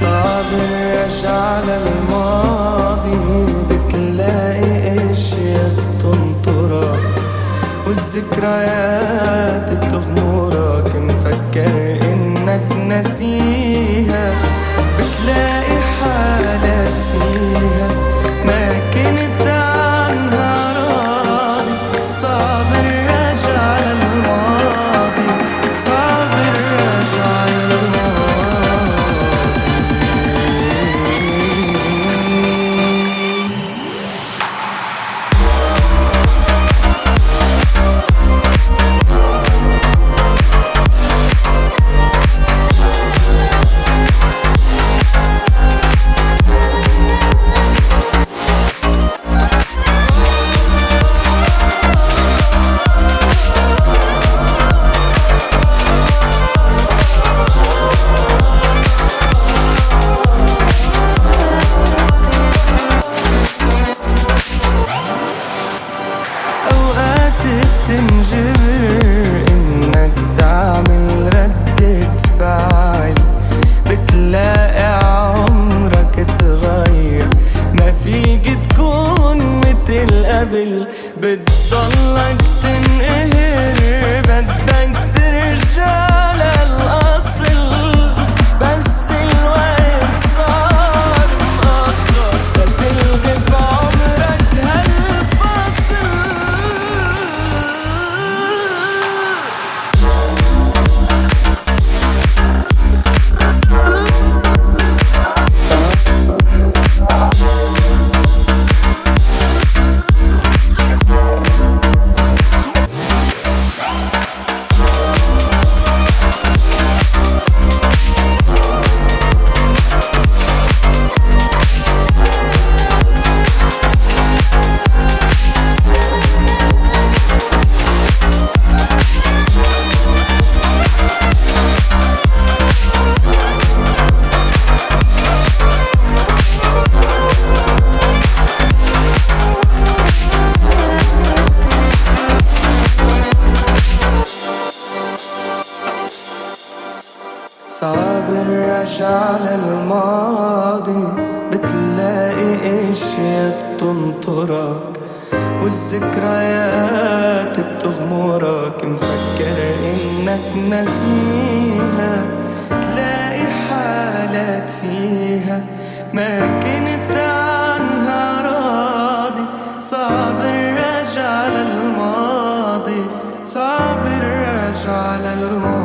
صابر راجع للماضي، بتلاقي اشياء بتنطرك والذكريات بتغمرك، مفكر انك نسيها بتلاقي حالك فيها ما كنت عنها راضي. صابر راجع للماضي، صابر راجع للماضي. بتنجبر انك تعمل ردة فعل، بتلاقي عمرك تغير ما فيك تكون متل قبل، بتضلك تنقهر بدك ترجع للأصل، بس الوقت صار مأخر تلغي بعمرك هالفصل. صابر راجع للماضي، بتلاقي اشياء بتنطرك والذكريات بتغمرك، مفكر انك نسيها تلاقي حالك فيها ما كنت عنها راضي. صابر راجع للماضي، صابر راجع للماضي.